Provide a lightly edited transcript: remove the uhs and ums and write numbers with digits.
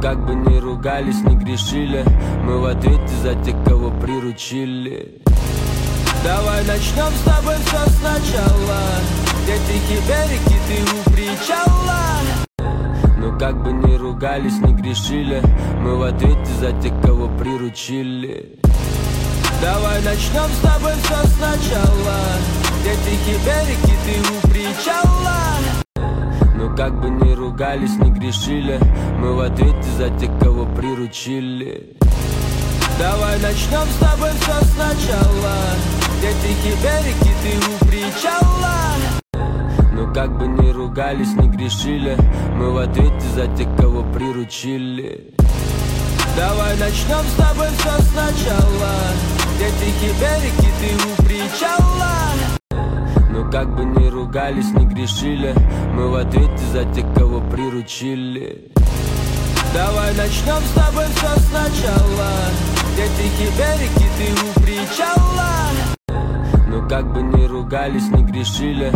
как бы ни ругались, не грешили, мы в ответе за тех, кого приручили. Давай начнем с тобой все сначала, где тихий берег и ты у причала. Ну как бы ни ругались, не грешили, мы в ответе за тех, кого приручили. Давай начнем с тобой все сначала, где тихий берег и ты у причала. Ну как бы ни ругались, не грешили, мы в ответе за тех, кого приручили. Давай начнем с тобой все сначала, где тихий берег и ты у причала. Ну как бы ни ругались, не грешили, мы в ответе за тех, кого приручили. Давай начнем с тобой все сначала, где тихий берег и ты у причала. Ну как бы ни ругались, не грешили, мы в ответе за тех, кого приручили. Давай начнем с тобой все сначала, где тихий берег и ты у причала. Ну как бы ни ругались, не грешили,